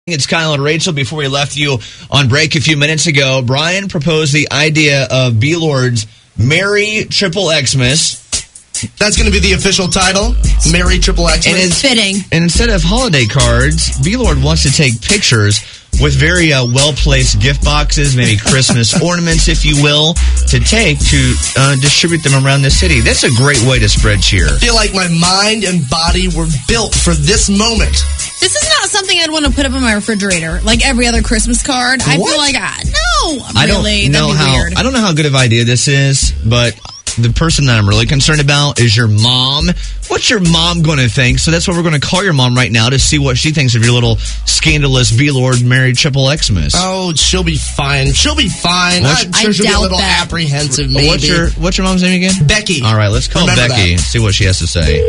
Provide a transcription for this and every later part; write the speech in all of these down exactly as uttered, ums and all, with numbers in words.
It's Kyle and Rachel. Before we left you on break a few minutes ago, Brian proposed the idea of B-Lord's Merry Triple Xmas. That's going to be the official title, Merry Triple Xmas. And it's fitting. And instead of holiday cards, B-Lord wants to take pictures with very uh, well-placed gift boxes, maybe Christmas ornaments, if you will, to take to uh, distribute them around the city. That's a great way to spread cheer. I feel like my mind and body were built for this moment. This is not something I'd want to put up on my refrigerator, like every other Christmas card. I What? feel like, I, no, I don't really, know that'd be how. weird. I don't know how good of an idea this is, but the person that I'm really concerned about is your mom. What's your mom going to think? So that's what we're going to call your mom right now to see what she thinks of your little scandalous B-Lord Merry Triple Xmas. Oh, she'll be fine. She'll be fine. What's- I'm sure I she'll be a doubt little that. apprehensive, maybe. What's your What's your mom's name again? Becky. All right, let's call Remember Becky and that. see what she has to say.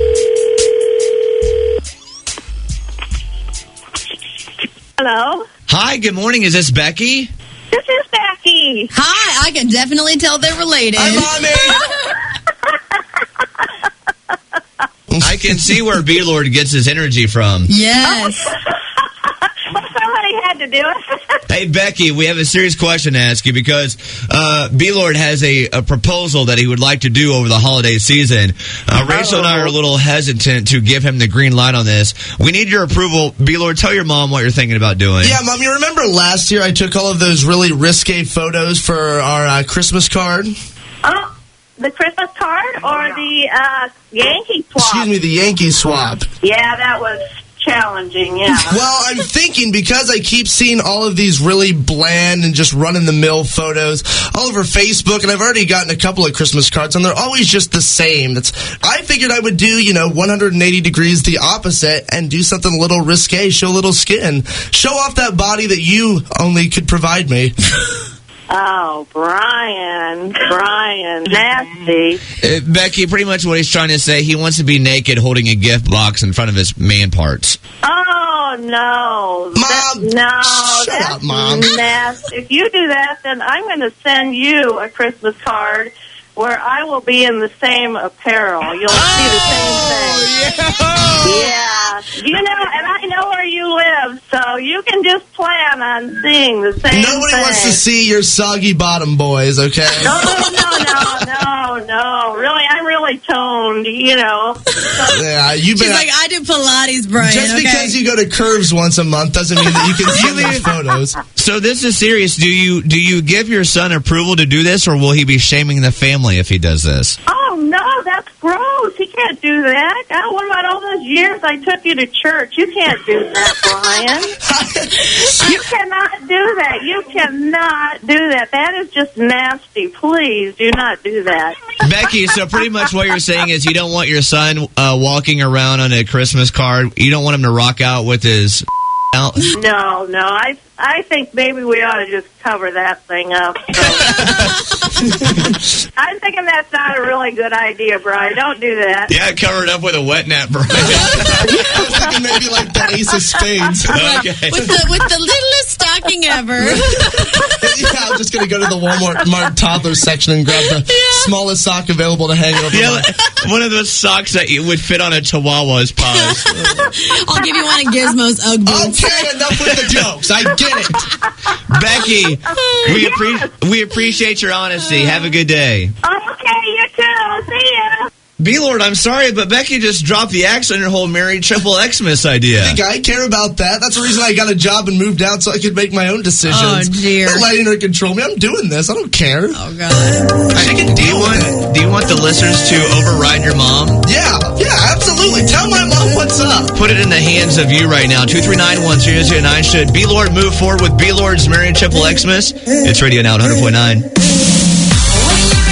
Hello? Hi, good morning. Is this Becky? This is Becky. Hi, I can definitely tell they're related. Hi, Mommy. I can see where B-Lord gets his energy from. Yes. Well, somebody had to do it. Hey, Becky, we have a serious question to ask you because uh, B-Lord has a, a proposal that he would like to do over the holiday season. Uh, Rachel and I are a little hesitant to give him the green light on this. We need your approval. B-Lord, tell your mom what you're thinking about doing. Yeah, Mom, you remember last year I took all of those really risque photos for our uh, Christmas card? Oh, the Christmas card or the uh, Yankee swap? Excuse me, the Yankee swap. Yeah, that was challenging, yeah. Well, I'm thinking because I keep seeing all of these really bland and just run-in-the-mill photos all over Facebook, and I've already gotten a couple of Christmas cards, and they're always just the same. That's, I figured I would do, you know, one hundred eighty degrees the opposite and do something a little risque, show a little skin. Show off that body that you only could provide me. Oh, Brian, Brian, nasty. Uh, Becky, pretty much what he's trying to say, he wants to be naked holding a gift box in front of his man parts. Oh, no. Mom, That- no, shut that's up, Mom. nasty. If you do that, then I'm going to send you a Christmas card where I will be in the same apparel. You'll see the same thing. Yeah. You know, and I know where you live, so you can just plan on seeing the same Nobody thing. wants to see your soggy bottom, boys, okay? No, no, no, no, no. Really, I'm really toned, you know. So, Yeah, you've She's been... like, I do Pilates, Brian. Just okay? because you go to Curves once a month doesn't mean that you can see these photos. So this is serious. Do you do you give your son approval to do this, or will he be shaming the family if he does this? oh, no, that's gross. You can't do that. Oh, what about all those years I took you to church? You can't do that, Brian. You cannot do that. You cannot do that. That is just nasty. Please do not do that. Becky, so pretty much what you're saying is you don't want your son uh, walking around on a Christmas card. You don't want him to rock out with his out. No, no. I I think maybe we ought to just cover that thing up. I'm thinking that's not a really good idea, Brian. Don't do that. Yeah, cover it up with a wet nap, Brian. Maybe like the ace of spades. Okay. with the with the littlest stocking ever. Yeah, I'm just going to go to the Walmart Mart toddler section and grab the smallest sock available to hang over Yeah, my... one of those socks that you would fit on a Chihuahua's paws. I'll give you one of Gizmo's Ugg boots. Okay, enough with the jokes. I get it. Becky, we, appre- we appreciate your honesty. Have a good day. Okay, you too. See ya. B-Lord, I'm sorry, but Becky just dropped the axe on your whole Merry Triple Xmas idea. I think I care about that. That's the reason I got a job and moved out so I could make my own decisions. Oh, dear. I'm not letting her control me. I'm doing this. I don't care. Oh, God. She can Do you deal with it. want do you want the listeners to override your mom? Yeah, yeah, absolutely. Tell my mom what's up. Put it in the hands of you right now. two three nine, one zero zero nine. Should B-Lord move forward with B-Lord's Merry Triple Xmas? It's Radio Now at one hundred point nine.